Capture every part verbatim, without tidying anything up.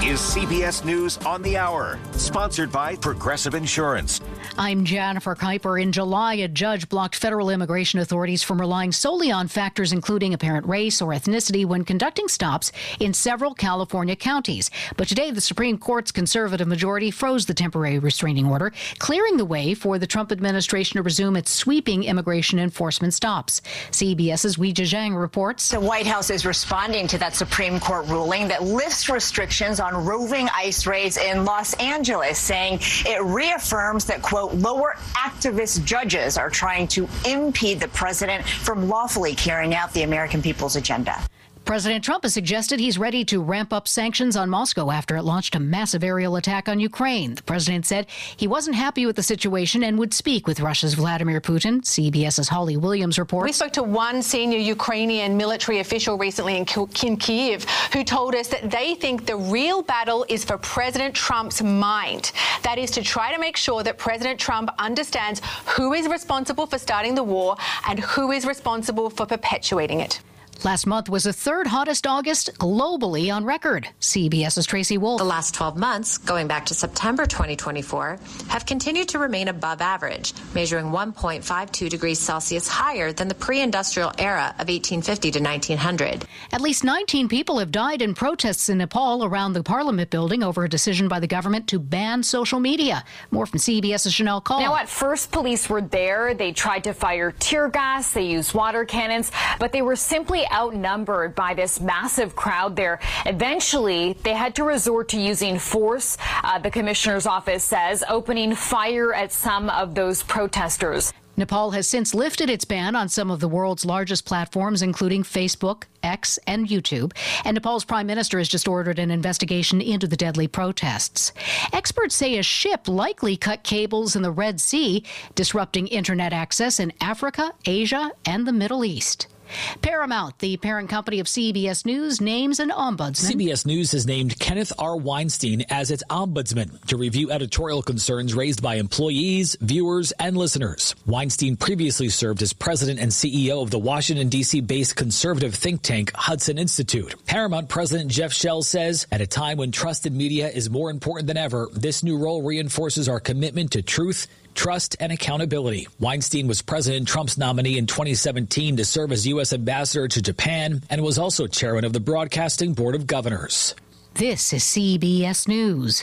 is C B S News on the Hour, sponsored by Progressive Insurance. I'm Jennifer Kuiper. In July, a judge blocked federal immigration authorities from relying solely on factors including apparent race or ethnicity when conducting stops in several California counties. But today, the Supreme Court's conservative majority froze the temporary restraining order, clearing the way for the Trump administration to resume its sweeping immigration enforcement stops. CBS's Weijia Zhang reports. The White House is responding to that Supreme Court ruling that lifts restrictions on roving ICE raids in Los Angeles, saying it reaffirms that, quote, lower activist judges are trying to impede the president from lawfully carrying out the American people's agenda. President Trump has suggested he's ready to ramp up sanctions on Moscow after it launched a massive aerial attack on Ukraine. The president said he wasn't happy with the situation and would speak with Russia's Vladimir Putin. CBS's Holly Williams reports. We spoke to one senior Ukrainian military official recently in Kyiv who told us that they think the real battle is for President Trump's mind. That is to try to make sure that President Trump understands who is responsible for starting the war and who is responsible for perpetuating it. Last month was the third hottest August globally on record. CBS's Tracy Wolf. The last twelve months, going back to September twenty twenty-four, have continued to remain above average, measuring one point five two degrees Celsius higher than the pre-industrial era of eighteen fifty to nineteen hundred. At least nineteen people have died in protests in Nepal around the Parliament building over a decision by the government to ban social media. More from CBS's Chanel Call. Now, at first, police were there. They tried to fire tear gas. They used water cannons, but they were simply outnumbered by this massive crowd there. Eventually, they had to resort to using force, uh, the commissioner's office says, opening fire at some of those protesters. Nepal has since lifted its ban on some of the world's largest platforms, including Facebook, X, and YouTube. And Nepal's prime minister has just ordered an investigation into the deadly protests. Experts say a ship likely cut cables in the Red Sea, disrupting internet access in Africa, Asia, and the Middle East. Paramount, the parent company of C B S News, names an ombudsman. C B S News has named Kenneth R. Weinstein as its ombudsman to review editorial concerns raised by employees, viewers, and listeners. Weinstein previously served as president and C E O of the Washington, D C-based conservative think tank Hudson Institute. Paramount President Jeff Shell says, at a time when trusted media is more important than ever, this new role reinforces our commitment to truth, trust, and accountability. Weinstein was President Trump's nominee in twenty seventeen to serve as U S ambassador to Japan and was also chairman of the Broadcasting Board of Governors. This is C B S News.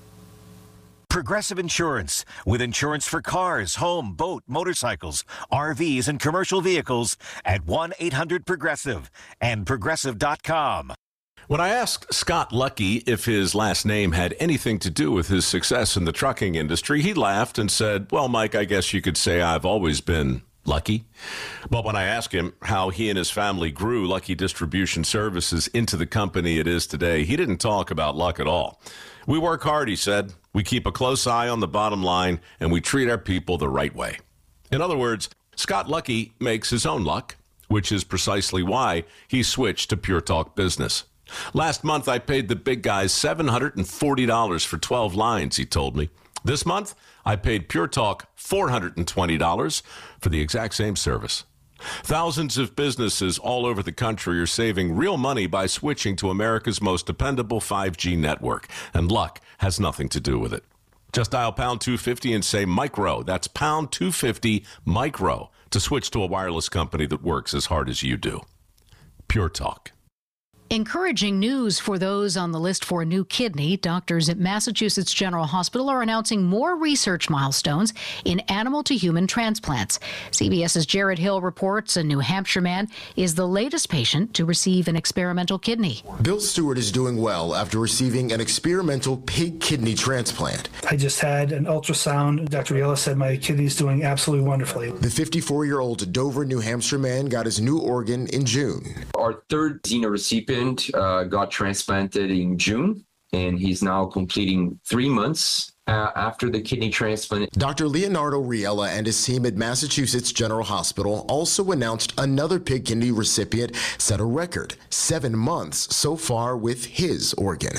Progressive Insurance, with insurance for cars, home, boat, motorcycles, R Vs, and commercial vehicles at one eight hundred progressive and progressive dot com. When I asked Scott Lucky if his last name had anything to do with his success in the trucking industry, he laughed and said, well, Mike, I guess you could say I've always been lucky. But when I asked him how he and his family grew Lucky Distribution Services into the company it is today, he didn't talk about luck at all. We work hard, he said. We keep a close eye on the bottom line, and we treat our people the right way. In other words, Scott Lucky makes his own luck, which is precisely why he switched to Pure Talk Business. Last month, I paid the big guys seven hundred forty dollars for twelve lines, he told me. This month, I paid Pure Talk four hundred twenty dollars for the exact same service. Thousands of businesses all over the country are saving real money by switching to America's most dependable five G network, and luck has nothing to do with it. Just dial pound two fifty and say micro. That's pound two fifty micro to switch to a wireless company that works as hard as you do. Pure Talk. Encouraging news for those on the list for a new kidney. Doctors at Massachusetts General Hospital are announcing more research milestones in animal-to-human transplants. CBS's Jared Hill reports a New Hampshire man is the latest patient to receive an experimental kidney. Bill Stewart is doing well after receiving an experimental pig kidney transplant. I just had an ultrasound. Doctor Riella said my kidney's doing absolutely wonderfully. The fifty-four-year-old Dover, New Hampshire man got his new organ in June. Our third xenorecipient Uh, got transplanted in June, and he's now completing three months uh, after the kidney transplant. Doctor Leonardo Riella and his team at Massachusetts General Hospital also announced another pig kidney recipient set a record, seven months so far with his organ.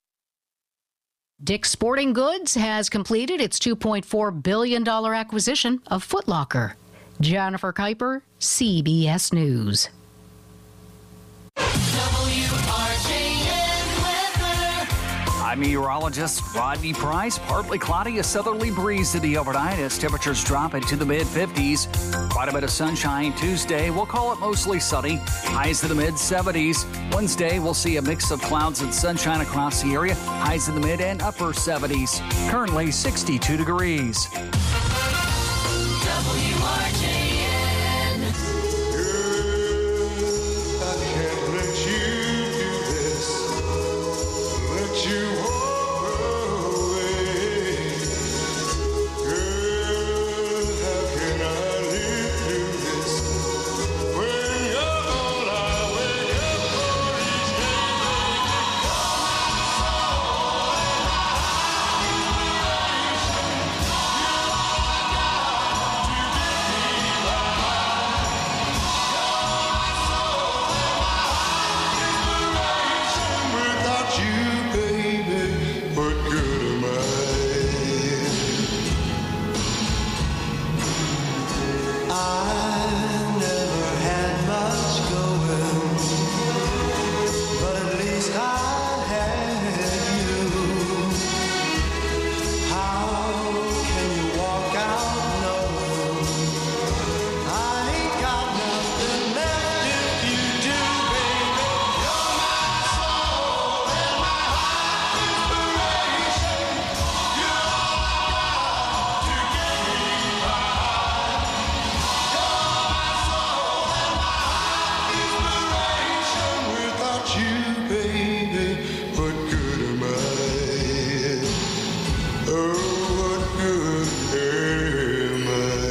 Dick's Sporting Goods has completed its two point four billion dollars acquisition of Foot Locker. Jennifer Kuiper, C B S News. I'm meteorologist Rodney Price. Partly cloudy, a southerly breeze to the overnight as temperatures drop into the mid fifties. Quite a bit of sunshine Tuesday. We'll call it mostly sunny. Highs to the mid seventies. Wednesday, we'll see a mix of clouds and sunshine across the area. Highs in the mid and upper seventies. Currently sixty-two degrees. W R J N. I can't let you do this. Let you walk away. Girl, how can I live through this? When you're all I wake up for each day. Without you, baby, what good am I? I never had much going, but at least I had you. How can you walk out knowing I ain't got nothing left if you do, baby? You're my soul and my heart inspiration. You're all I got to get me by. You're my soul and my heart inspiration. Without you, baby, what good am I? Oh, what good am I?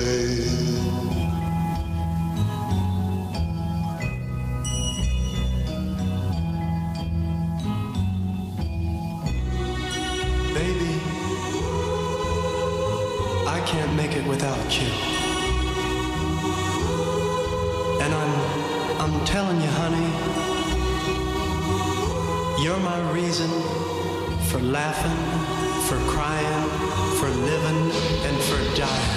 Baby, I can't make it without you. And I'm I'm telling you, honey, you're my reason for laughing, for crying, for living, and for dying.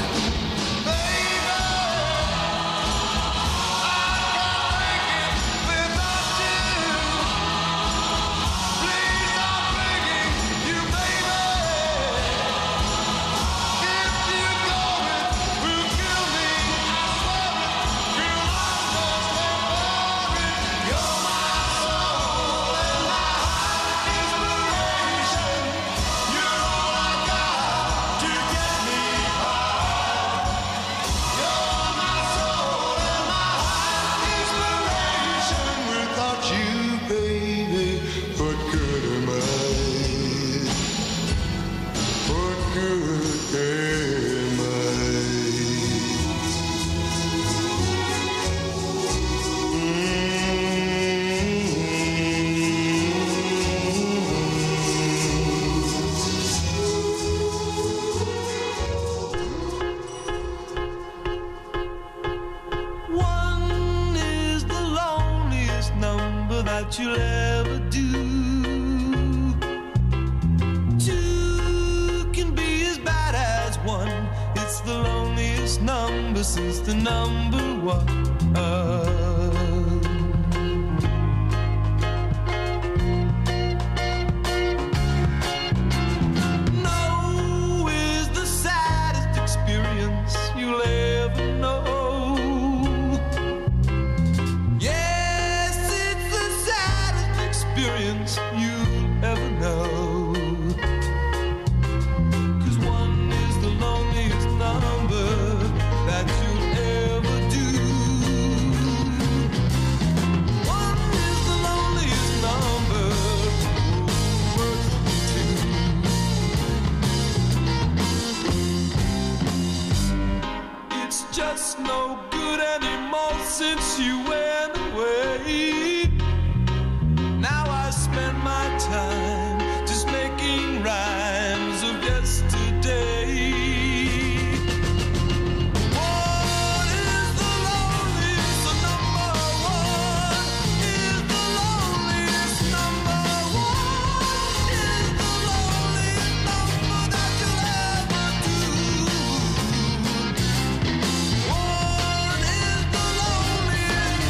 Without you, baby, what good am I? What good am I? One is the loneliest number that you'll ever do. Two can be as bad as one. It's the loneliest number since the number one. No is the saddest experience you'll ever know. Yes, it's the saddest experience you'll ever know. 'Cause one is the loneliest number that you'll ever do. One is the loneliest number, worth two. It's just no good anymore since you went away. Now I spend my time just making rhymes of yesterday. One is the loneliest number, one is the loneliest number, one is the loneliest number that you'll ever do. One is the loneliest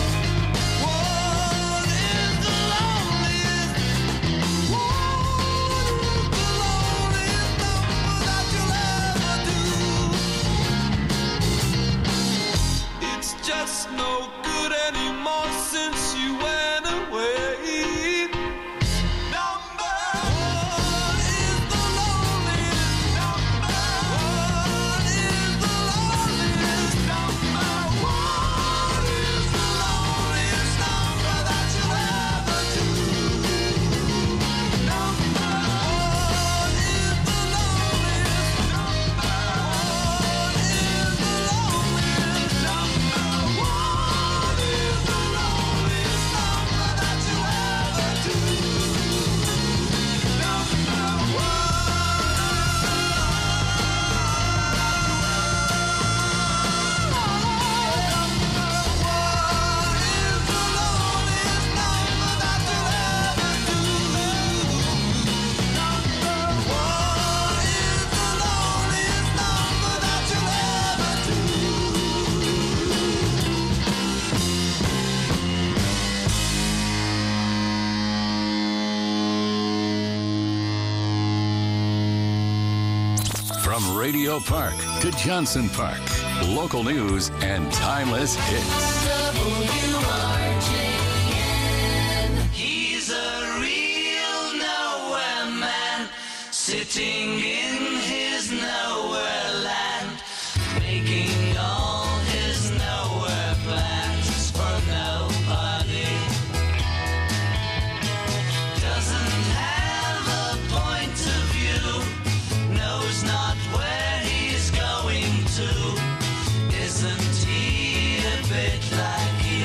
From Radio Park to Johnson Park, local news and timeless hits. W R J N. He's a real nowhere man, sitting in his nowhere land, making all his nowhere plans for nobody. Doesn't have a point of view, knows not where he's going to. Isn't he a bit like you?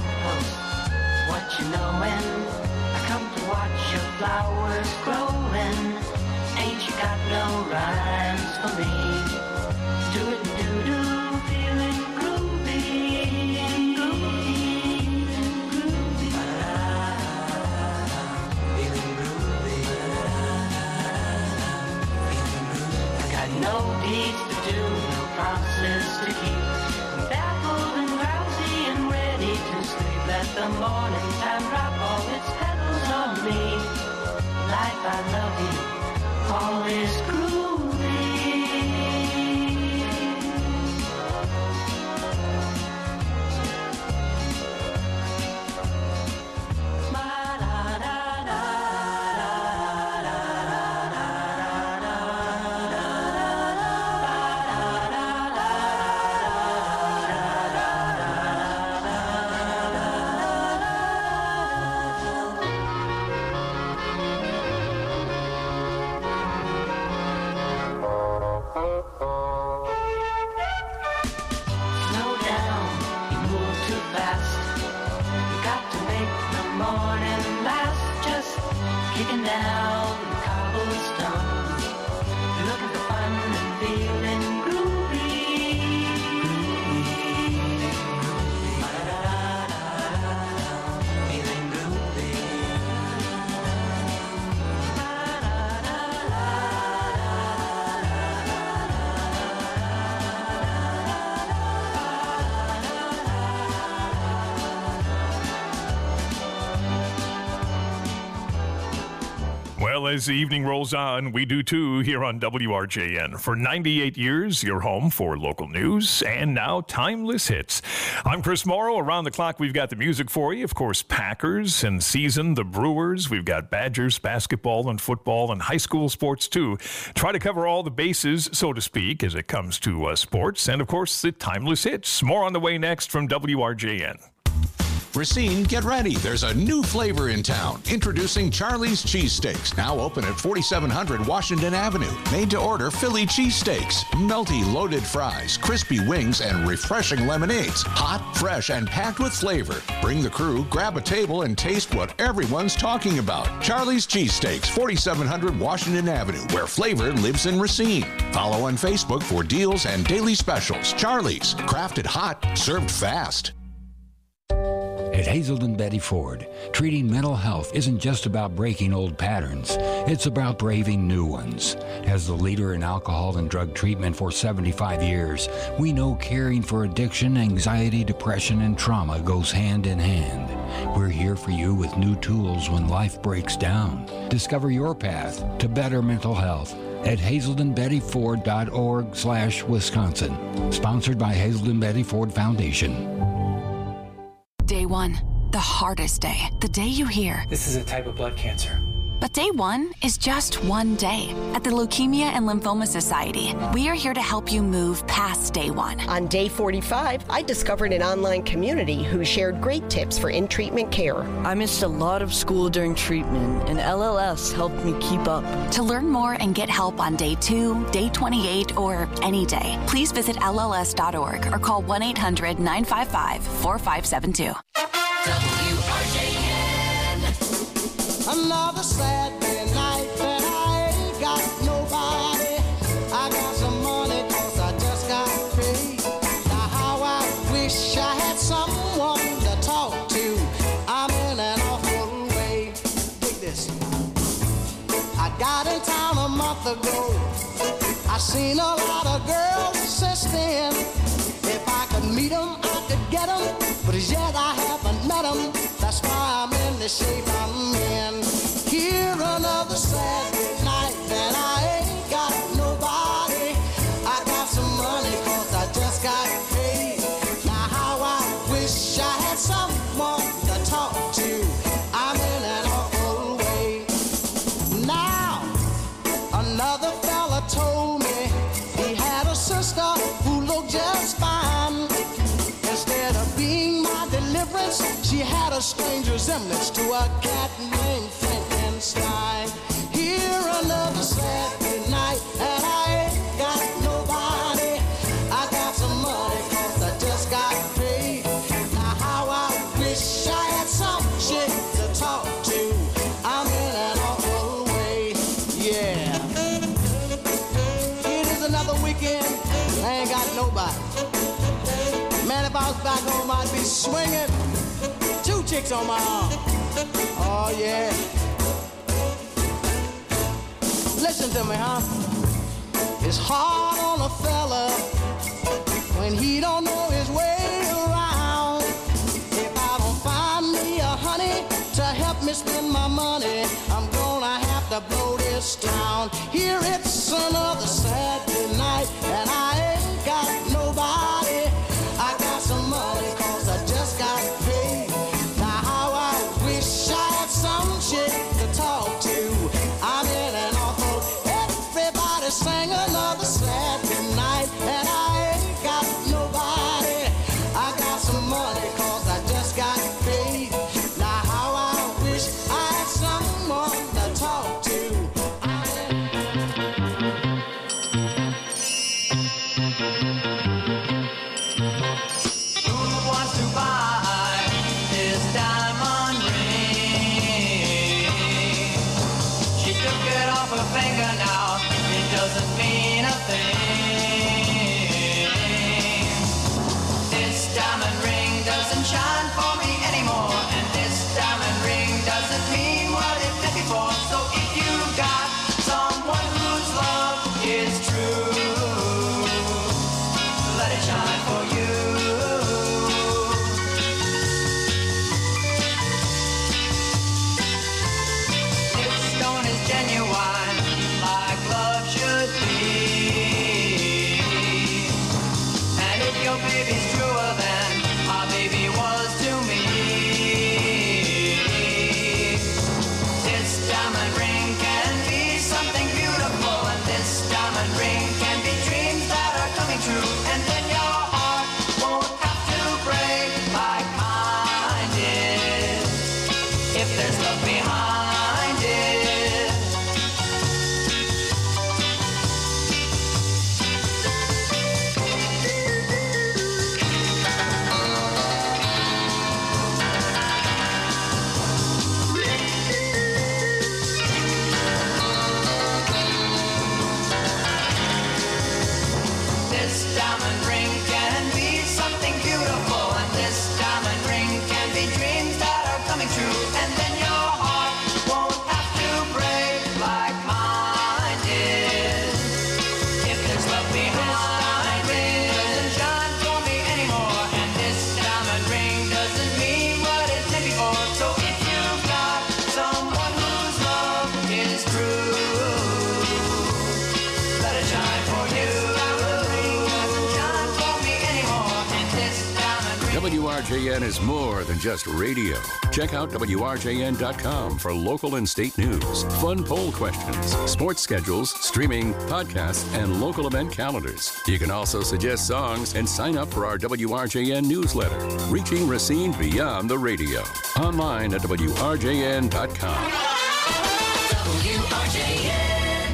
lamppost. What you knowin'? I come to watch your flowers growin'. Ain't you got no rhymes for me? Do it and do do, feeling groovy, groovy, groovy, feeling groovy. I got no deeds to do, no promises to keep. I'm baffled and drowsy and ready to sleep. Let the morning time drop all its petals on me. Life, I love you. All is groovy. Slow down, you move too fast. You got to make the morning last. Just kicking down cobblestones. You're looking for fun and feeling groovy. Feeling groovy. Well, as the evening rolls on, we do too here on W R J N. For ninety-eight years, your home for local news and now timeless hits. I'm Chris Morrow. Around the clock, we've got the music for you. Of course, Packers and season, the Brewers. We've got Badgers, basketball and football and high school sports too. Try to cover all the bases, so to speak, as it comes to uh, sports. And of course, the timeless hits. More on the way next from W R J N. Racine, get ready. There's a new flavor in town. Introducing Charlie's Cheesesteaks. Now open at forty-seven hundred Washington Avenue. Made to order Philly cheesesteaks. Melty loaded fries, crispy wings, and refreshing lemonades. Hot, fresh, and packed with flavor. Bring the crew, grab a table, and taste what everyone's talking about. Charlie's Cheesesteaks, forty-seven hundred Washington Avenue, where flavor lives in Racine. Follow on Facebook for deals and daily specials. Charlie's, crafted hot, served fast. At Hazelden Betty Ford, treating mental health isn't just about breaking old patterns. It's about braving new ones. As the leader in alcohol and drug treatment for seventy-five years, we know caring for addiction, anxiety, depression, and trauma goes hand in hand. We're here for you with new tools when life breaks down. Discover your path to better mental health at hazelden betty ford dot org slash Wisconsin. Sponsored by Hazelden Betty Ford Foundation. Day one, the hardest day. The day you hear, this is a type of blood cancer. But day one is just one day. At the Leukemia and Lymphoma Society, we are here to help you move past day one. On day forty-five, I discovered an online community who shared great tips for in-treatment care. I missed a lot of school during treatment, and L L S helped me keep up. To learn more and get help on day two, day twenty-eight, or any day, please visit L L S dot org or call one eight hundred nine five five four five seven two. W R J N. Another Saturday night that I ain't got nobody. I got some money cause I just got paid. Now how I wish I had someone to talk to. I'm in an awful way. Take this. I got in town a month ago. I seen a lot of girls since then. If I could meet them, I could get them. But as yet I haven't met them. That's why I'm in the shape I'm in. Here another Saturday night and I ain't got nobody. I got some money cause I just got paid. Now how I wish I had someone to talk to. I'm in an awful way. Now another fella told me he had a sister who looked just fine. Instead of being my deliverance, she had a strange resemblance to a cat named Frankenstein. Here another Saturday night, and I ain't got nobody. I got some money cause I just got paid. Now how I wish house back home, I'd be swinging. Two chicks on my arm. Oh, yeah. Listen to me, huh? It's hard on a fella when he don't know his way around. If I don't find me a honey to help me spend my money, I'm gonna have to blow this town. Here it's another Saturday night, and I ain't got nobody. I got some money, cause I just got paid. Now how I wish I had some chick to talk to. I'm in an awful, everybody sang another Saturday night, and I ain't got nobody. I got some money, cause I just got paid. Now how I wish I had someone to talk to. Who wants to buy this diamond ring? She took it off her finger now, it doesn't mean a thing. This diamond ring doesn't shine for me anymore, and this diamond ring doesn't mean what it did before. So if you got someone whose love is true, let it shine for you. This stone is genuine, like love should be. And if your baby's truer than my baby was to me, this diamond ring can be something beautiful, and this diamond ring can be dreams that are coming true. And then your heart won't have to break like mine did, if there's love behind it. This diamond ring can be something beautiful, and this diamond ring can be dreams that are coming true. And then your heart won't have to break like mine did, if there's love behind it. Doesn't shine for me anymore, and this diamond ring doesn't mean what it did before. So if you've got someone whose love is true, let it shine for you. W R J N is more than just radio. Check out W R J N dot com for local and state news, fun poll questions, sports schedules, streaming, podcasts, and local event calendars. You can also suggest songs and sign up for our W R J N newsletter, reaching Racine beyond the radio. Online at W R J N dot com. W R J N.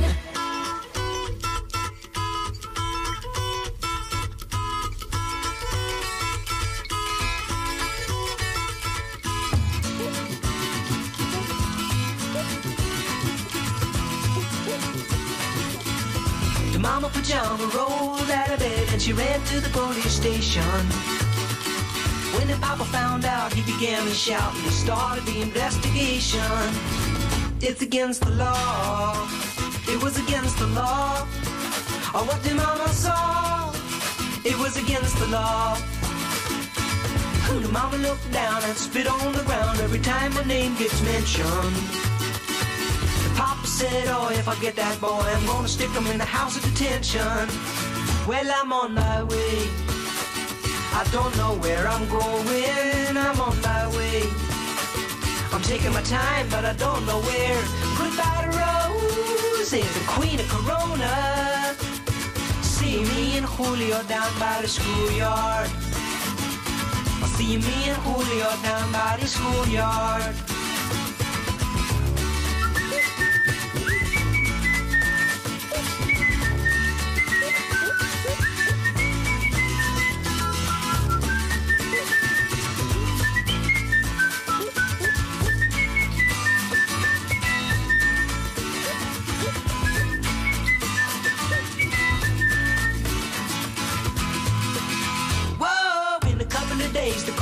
The mama pajama rolled out of bed and she ran to the police station. When the papa found out, he began to shout and he started the investigation. It's against the law. It was against the law. Or what the mama saw. It was against the law. The mama looked down and spit on the ground every time my name gets mentioned. Papa said, oh, if I get that boy, I'm gonna stick him in the house of detention. Well, I'm on my way. I don't know where I'm going. I'm on my way. I'm taking my time, but I don't know where. Goodbye to Rose, the queen of Corona. See me and Julio down by the schoolyard. I'll see me and Julio down by the schoolyard.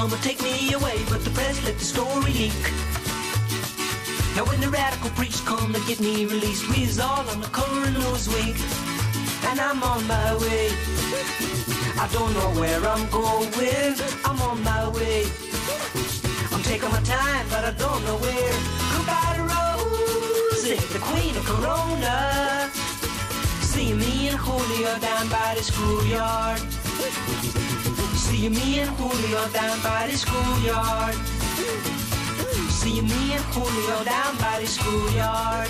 mama take me away, but the press let the story leak. Now when the radical preach come to get me released, we is all on the coroner's wake, and I'm on my way. I don't know where I'm going, I'm on my way. I'm taking my time, but I don't know where. Goodbye to Rosie, the queen of Corona. See me and Julio down by the schoolyard. See me and Julio down by the schoolyard. See me and Julio down by the schoolyard.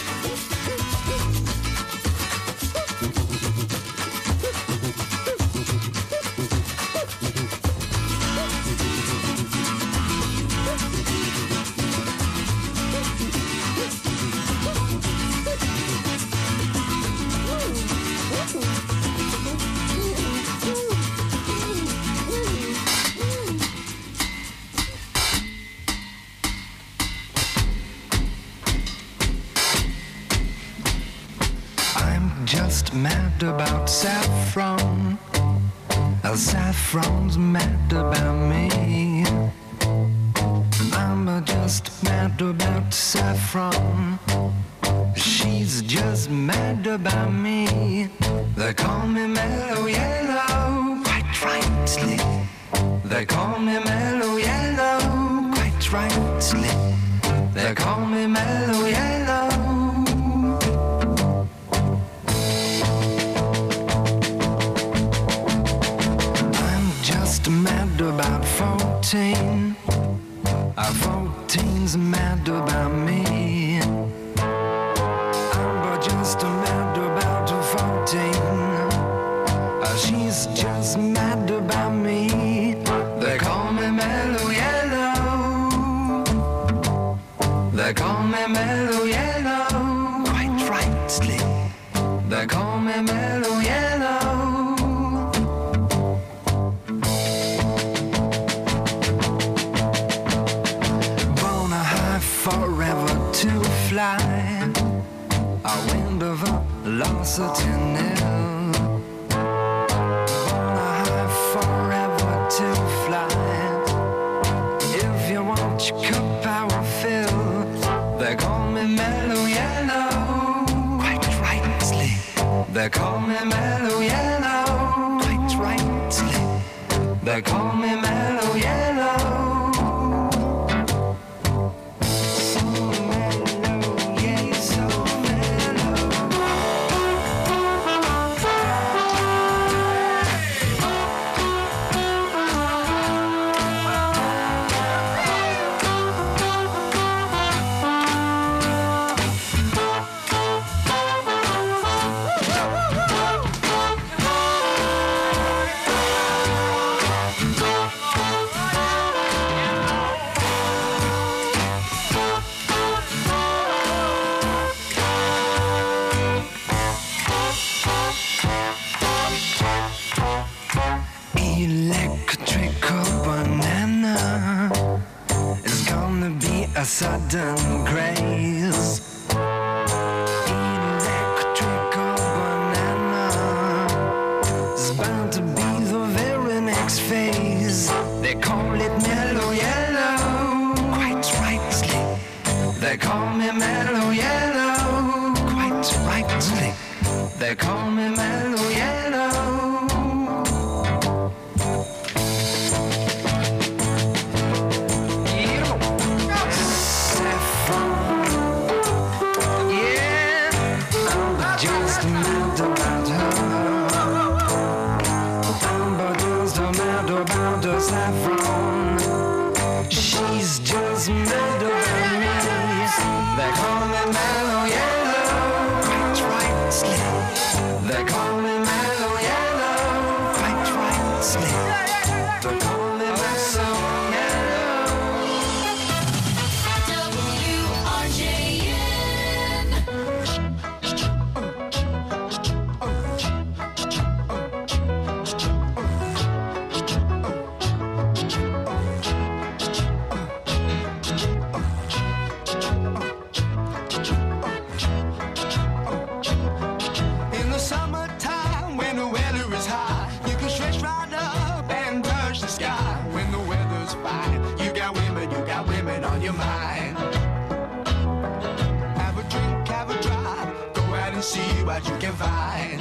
Just mad about saffron. Uh, saffron's mad about me. I'm just mad about saffron. She's just mad about me. They call me Mellow Yellow, quite rightly. They call me Mellow Yellow, quite rightly. They call me Mellow Yellow. Mad about fourteen. Uh, fourteen's mad about me. I'm just mad about fourteen. Uh, she's just mad about me. They call me Mellow Yellow. They call me Mellow Yellow, quite rightly. They call me Mellow Yellow. Forever to fly, a wind of velocity nil. Wanna high forever to fly. If you want your cup, I will fill. They call me Mellow Yellow, quite rightly. They call me Mellow Yellow, quite rightly. They call me Mellow Yellow. A sudden grace, electrical banana is bound to be the very next phase. They call it Mellow Yellow, quite rightly. They call me Mellow Yellow, quite rightly. They call me Mellow Yellow. Saffron, she's just mad about me. They call me Mellow Yellow, quite rightly. They call me Mellow Yellow. mind. Have a drink, have a drive, go out and see what you can find.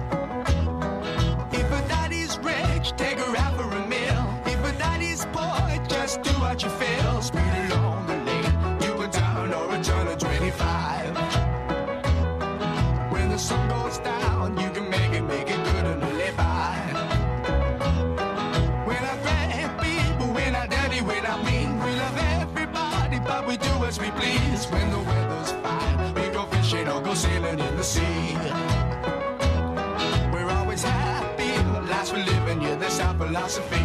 If a daddy's rich, take her out for a meal. If a daddy's poor, just do what you feel. Speed along the lane, you can turn or a turn of twenty-five. When the sun goes down, you can make it, make it good and live by. When I grab people, when I dirty, when I mean, we love everybody, but we do as we please. When the weather's fine, we go fishing or go sailing in the sea. We're always happy, lives we're living, yeah, that's our philosophy.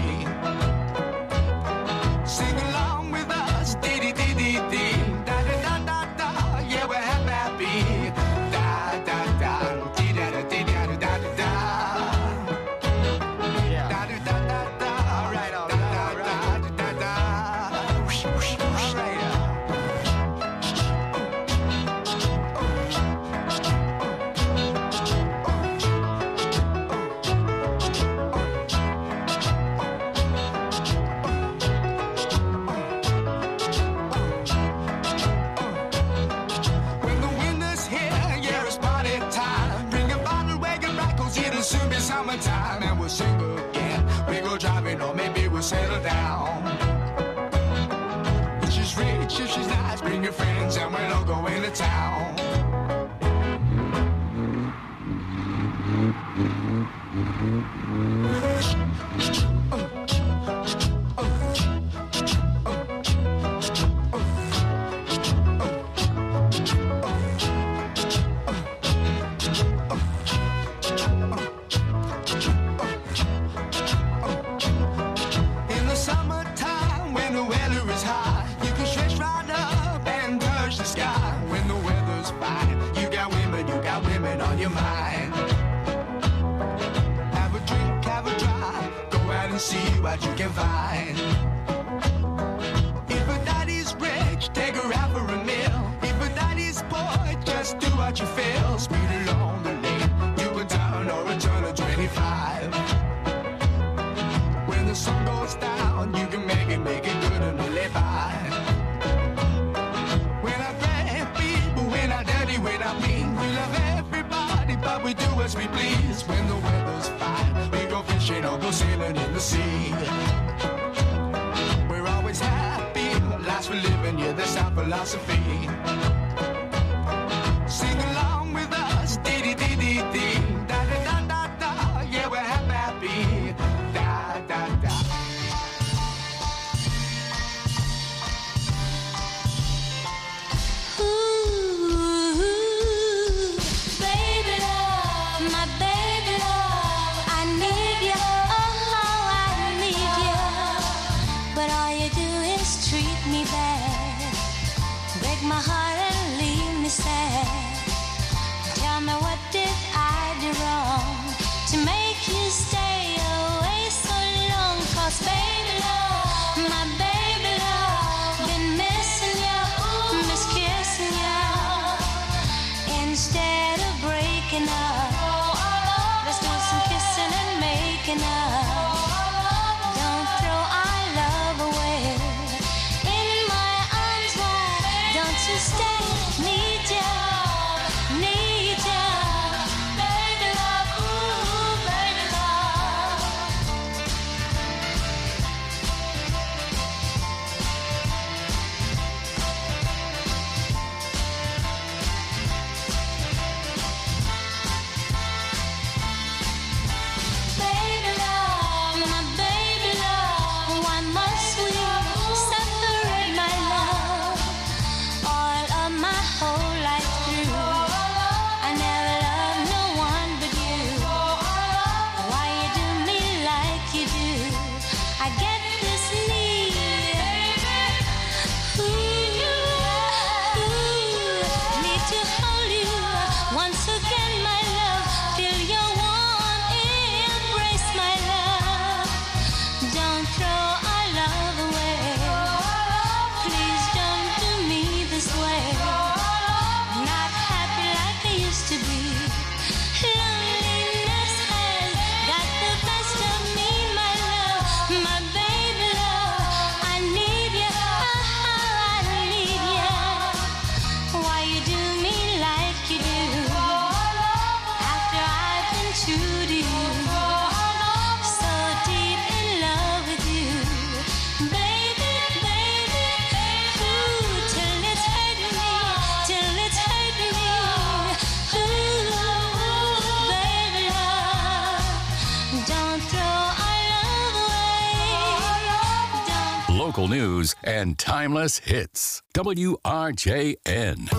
Sing along with us, dee dee dee dee dee, da da da da da, yeah, we're happy. Da da da, dee da da dee da da da da da. Da da da da da, all right, all right, all right, da da da. Whoosh, whoosh, whoosh, all right. When the winter's here, yeah, it's party time. Bring a bottle, wagon, rock, 'cause it'll soon be summertime. And we'll sing again. We go driving, or maybe we'll settle down. If she's rich, if she's nice, bring your friends, and we'll all go into town. In the summertime, when the weather is hot, you can stretch right up and touch the sky. When the weather's fine, you got women, you got women on your mind. Have a drink, have a drive, go out and see what you can find. If a daddy's rich, take her out for a meal. If a daddy's poor, just do what you feel. Speed along the lane, you can turn or a turn of twenty-five. When the sun goes down, you can make it, make it good and live by. When I grab people, when I dirty, when I mean, we love everybody, but we do as we please. When the weather's fine, we go fishing or go sailing in the sea. We're always happy, lives we're living, yeah, that's our philosophy. Sing along with us, dee dee dee dee dee, da da da da da, yeah, we're happy, da da da. Baby love, my baby love, I need you, oh, I need you. But all you do is treat me bad, break my heart and leave me sad. Tell me, what did I do wrong to make you stay away so long? 'Cause baby love, my baby love, been missing you, miss kissing you. Instead of breaking up, let's do some kissing and making up. Don't throw our love away. In my arms wide, don't you stay? Need you, need you, baby love, ooh, baby love. Baby love, local news and timeless hits. W R J N.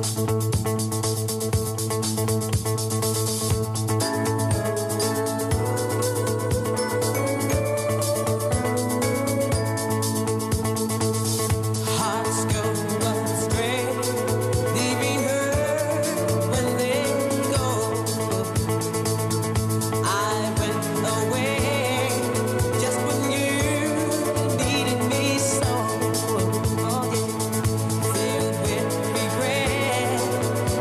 Hearts go astray, leaving her when they go. I went away just when you needed me so. Oh, yeah. Filled with regret,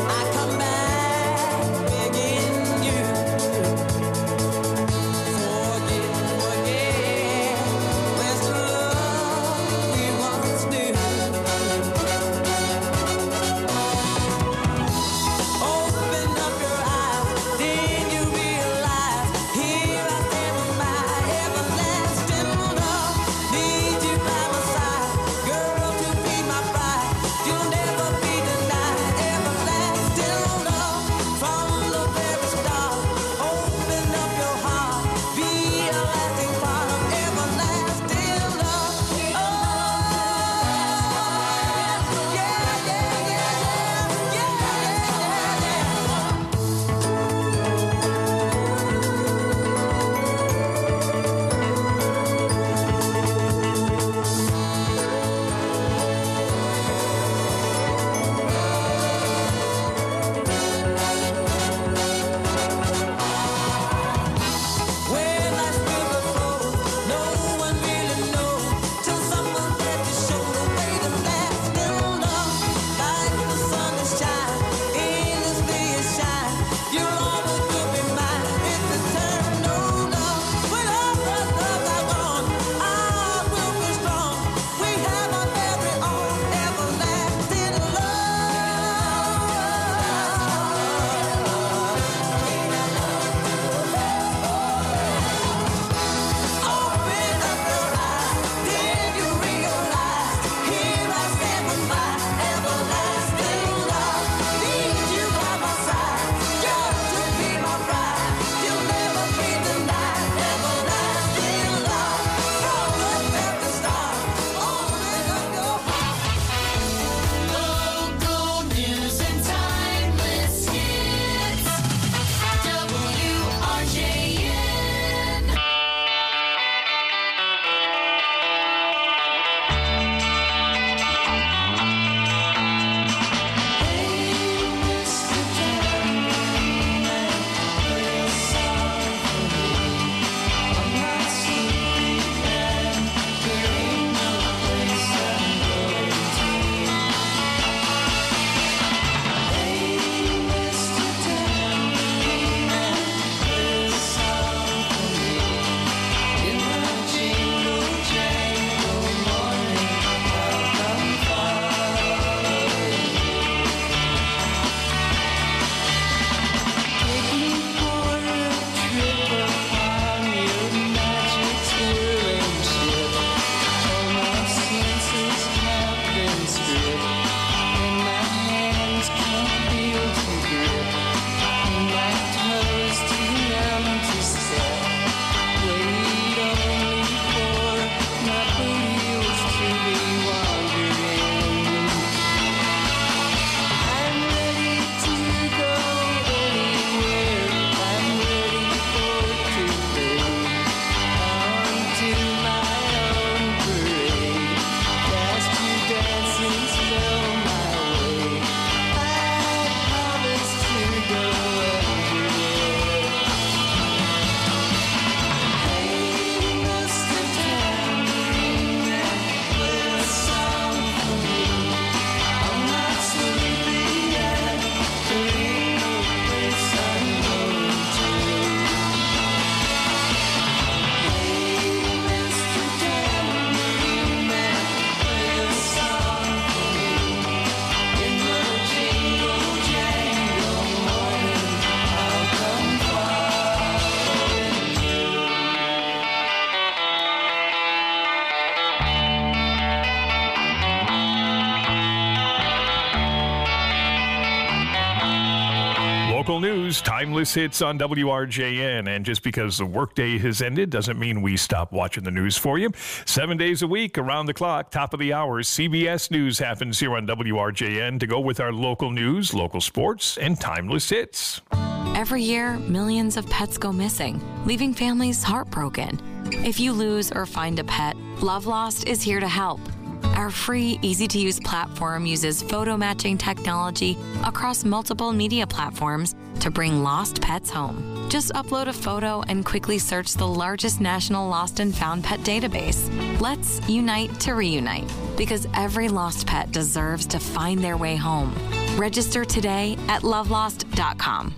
Local news, timeless hits on W R J N. And just because the workday has ended doesn't mean we stop watching the news for you. Seven days a week, around the clock, top of the hour, C B S News happens here on W R J N to go with our local news, local sports, and timeless hits. Every year, millions of pets go missing, leaving families heartbroken. If you lose or find a pet, Love Lost is here to help. Our free, easy-to-use platform uses photo matching technology across multiple media platforms to bring lost pets home. Just upload a photo and quickly search the largest national lost and found pet database. Let's unite to reunite, because every lost pet deserves to find their way home. Register today at love lost dot com.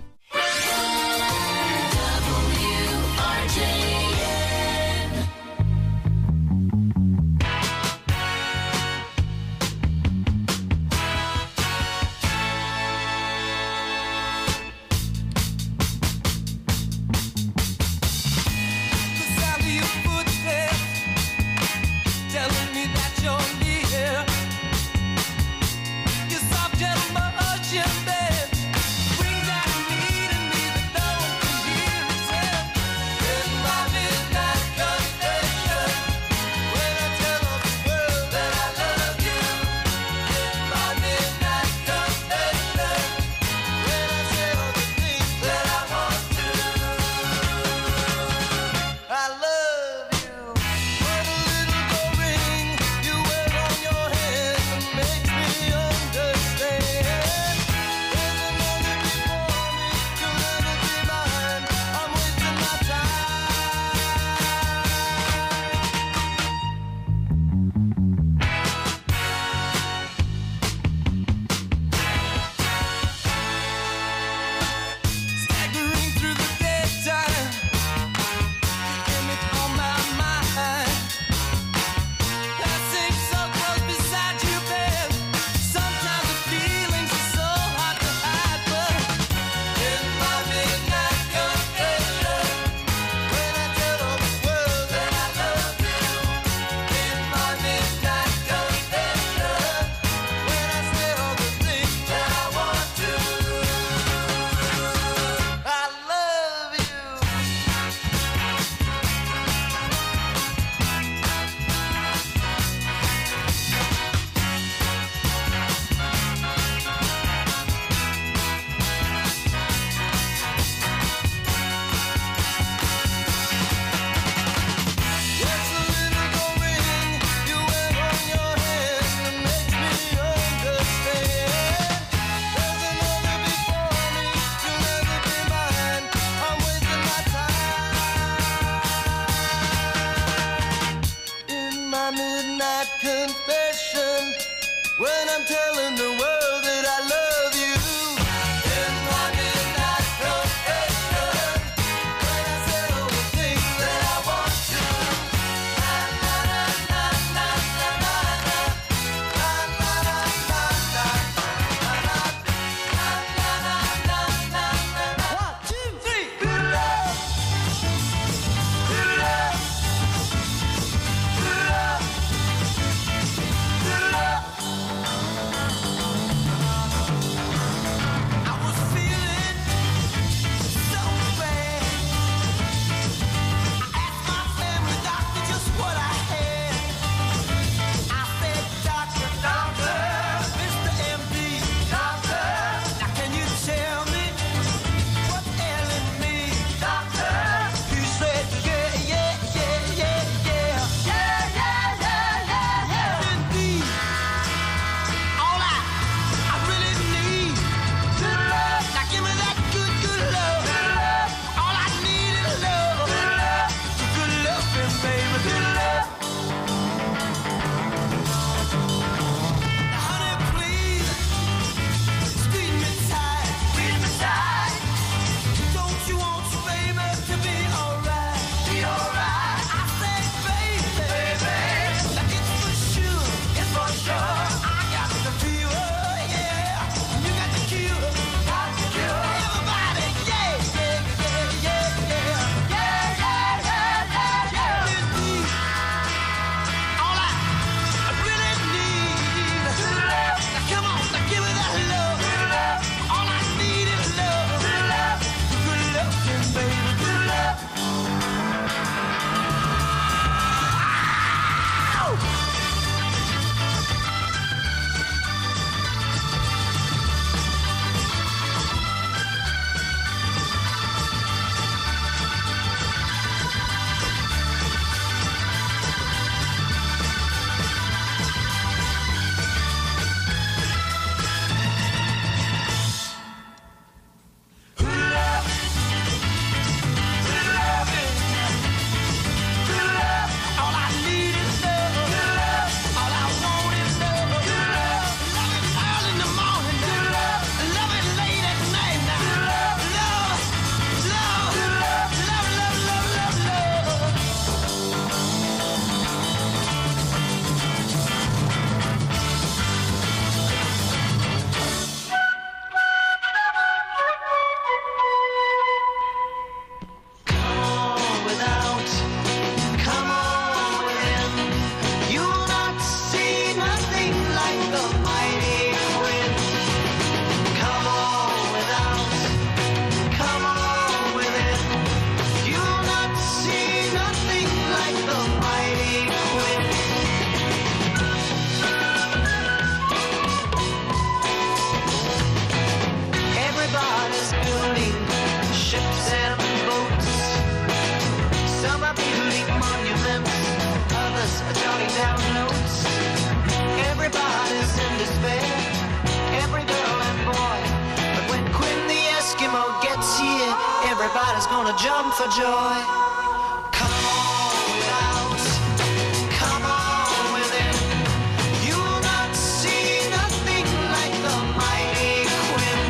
wanna jump for joy. Come on without, come on within. You'll not see nothing like the mighty Quinn.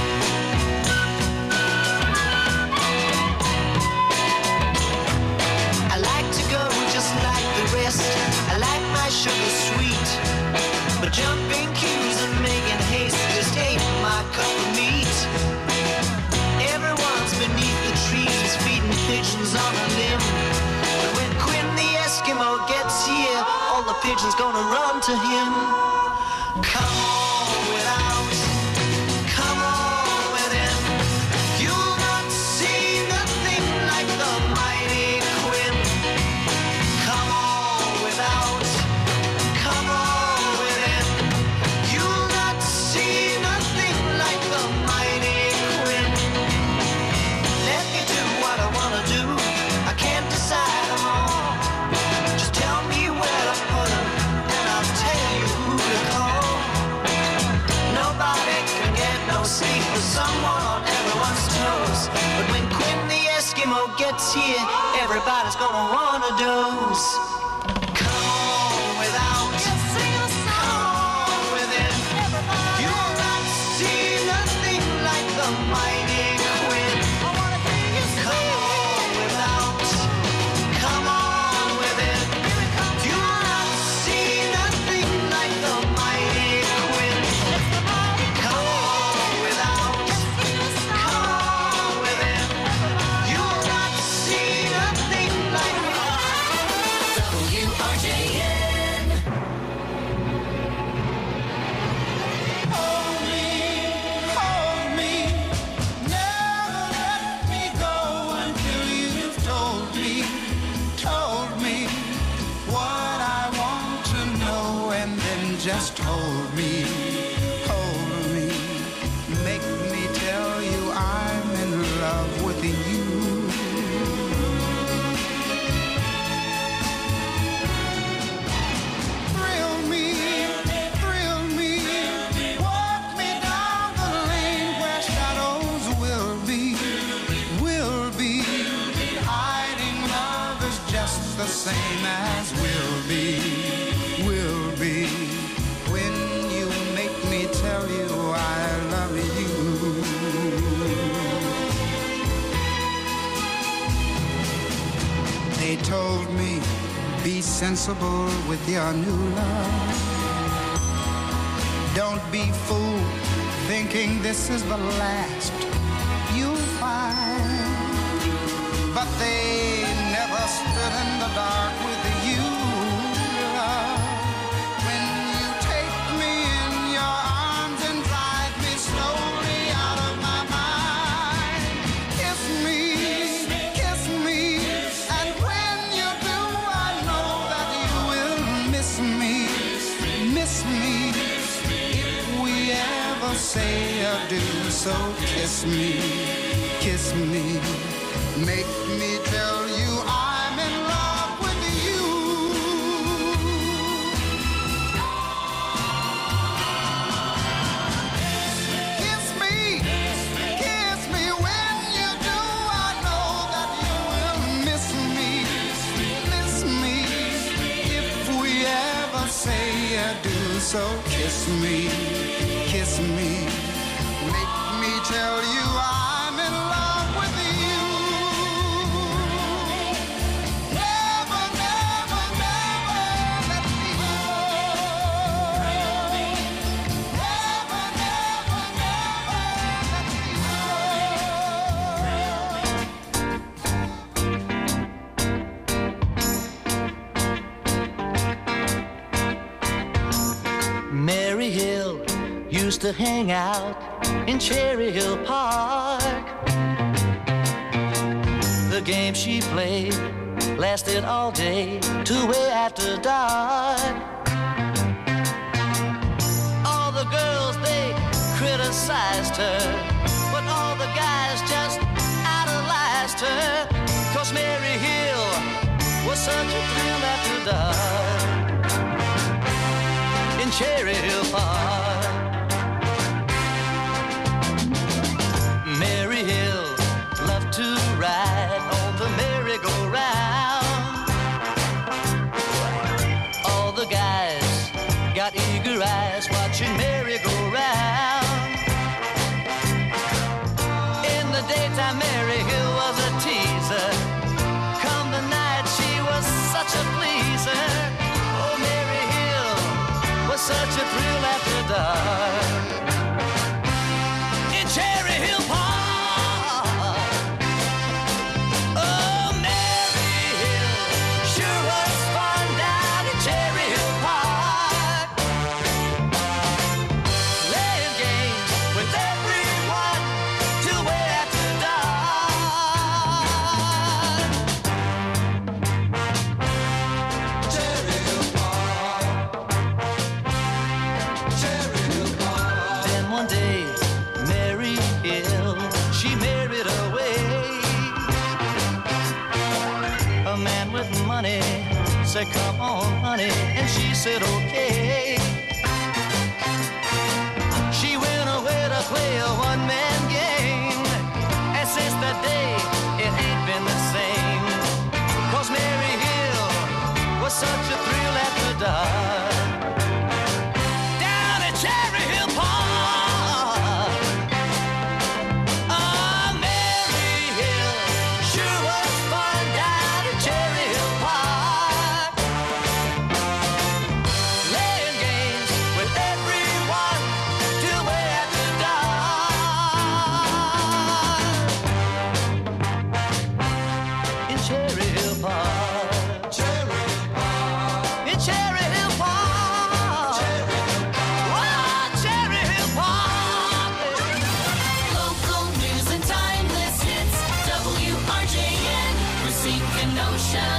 I like to go just like the rest. I like my sugar sweet, but jumping queues and making haste just ain't my cup of meat. Everyone's beneath the trees feeding pigeons on a limb. But when Quinn the Eskimo gets here, all the pigeons gonna run to him. Come on without, come on within. You'll not see nothing like the mighty Quinn. Come on without, come on within. You'll not see nothing like the mighty Quinn. Let me do what I wanna do. I can't decide them all. Just tell me where to put them, and I'll tell you who to call. Nobody can get no sleep with someone on everyone's toes. But when Quinn the Eskimo gets here, everybody's gonna wanna doze. Come on without, come on within. You'll not see nothing like the mighty Quinn. Come on without, come on within. You'll not see nothing like the mighty Quinn. Come on without, come on within. You'll not see nothing like W R J N. Hold me, hold me, never let me go until you've told me, told me what I want to know, and then just hold me, hold me, make me tell you I'm in love with you. Thrill me, thrill me, walk me down the lane where shadows will be, will be. Hiding love is just the same as will be, will be. When you make me tell you I love you. They told me, be sensible with your new love. Don't be fooled thinking this is the last you'll find. But they never stood in the dark with you, love. When you take me in your arms and drive me slowly out of my mind. Kiss me, kiss me, and when you do, I know that you will miss me, miss me. If we ever say adieu, so kiss me, kiss me, make me tell you I'm in love with you. Kiss me, kiss me, when you do, I know that you will miss me, miss me. If we ever say adieu, so kiss me, kiss me, make me tell you I'm in love with you. Never, never, never let me go. Never, never, never let me go. Mary Hill used to hang out in Cherry Hill Park. The game she played lasted all day to way after dark. All the girls, they criticized her, but all the guys just idolized her. 'Cause Mary Hill was such a thrill after dark in Cherry Hill Park. Mary Hill loved to ride such a thrill after dark. In Cherry Hill Park, oh, Mary Hill sure was fun down in Cherry Hill Park. Playing games with everyone till way after dark. Cherry Hill Park, Cherry Hill Park. Then one day, Mary Hill, she married away. A man with money said, come on, honey, and she said, okay. She went away to play a one-man game, and since that day, it ain't been the same. 'Cause Mary Hill was such a thrill after dark. Down at Cherry Hill Park, oh, Mary Hill sure was fun down at Cherry Hill Park. Playing games with everyone till way after dark. In Cherry Hill Park, Cherry Hill Park, in Cherry Hill Park, Cherry Hill Park, oh, Cherry Hill Park. Local news and timeless hits. W R J N, Racine Kenosha.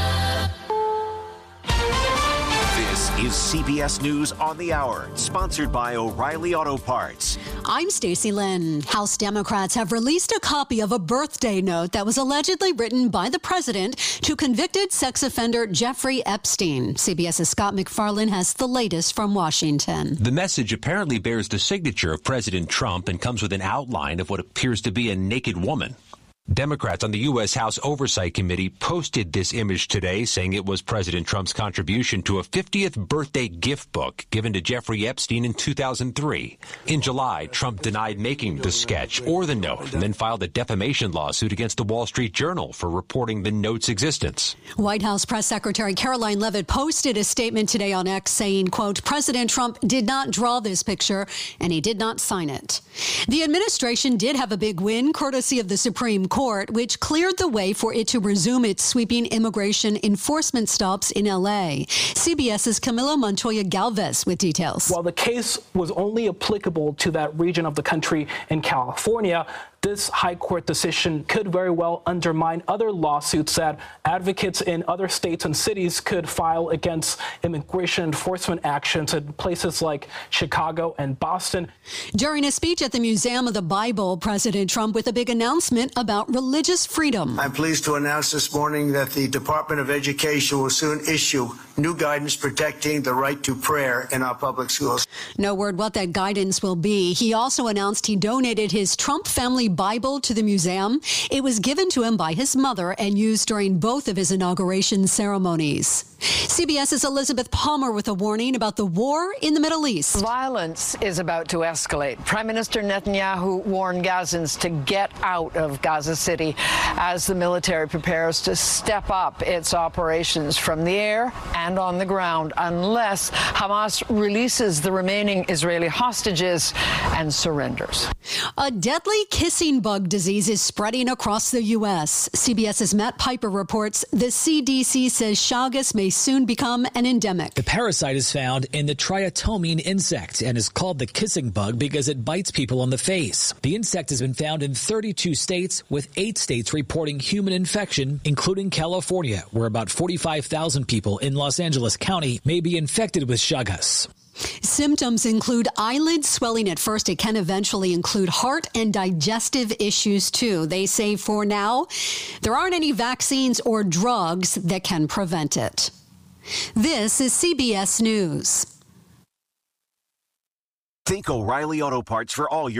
This is C B S News on the Hour, sponsored by O'Reilly Auto Parts. I'm Stacey Lynn. House Democrats have released a copy of a birthday note that was allegedly written by the president to convicted sex offender Jeffrey Epstein. CBS's Scott McFarlane has the latest from Washington. The message apparently bears the signature of President Trump and comes with an outline of what appears to be a naked woman. Democrats on the U S. House Oversight Committee posted this image today, saying it was President Trump's contribution to a fiftieth birthday gift book given to Jeffrey Epstein in two thousand three. In July, Trump denied making the sketch or the note and then filed a defamation lawsuit against the Wall Street Journal for reporting the note's existence. White House Press Secretary Caroline Leavitt posted a statement today on X saying, quote, President Trump did not draw this picture and he did not sign it. The administration did have a big win courtesy of the Supreme Court, which cleared the way for it to resume its sweeping immigration enforcement stops in L A. CBS's Camilo Montoya Galvez with details. While the case was only applicable to that region of the country in California, this high court decision could very well undermine other lawsuits that advocates in other states and cities could file against immigration enforcement actions in places like Chicago and Boston. During a speech at the Museum of the Bible, President Trump with a big announcement about religious freedom. I'm pleased to announce this morning that the Department of Education will soon issue new guidance protecting the right to prayer in our public schools. No word what that guidance will be. He also announced he donated his Trump family Bible to the museum. It was given to him by his mother and used during both of his inauguration ceremonies. CBS's Elizabeth Palmer with a warning about the war in the Middle East. Violence is about to escalate. Prime Minister Netanyahu warned Gazans to get out of Gaza City as the military prepares to step up its operations from the air and on the ground unless Hamas releases the remaining Israeli hostages and surrenders. A deadly kissing bug disease is spreading across the U S. CBS's Matt Piper reports the C D C says Chagas may soon become an endemic. The parasite is found in the triatomine insect and is called the kissing bug because it bites people on the face. The insect has been found in thirty-two states, with eight states reporting human infection, including California, where about forty-five thousand people in Los Angeles County may be infected with Chagas. Symptoms include eyelid swelling at first. It can eventually include heart and digestive issues, too. They say for now, there aren't any vaccines or drugs that can prevent it. This is C B S News. Think O'Reilly Auto Parts for all your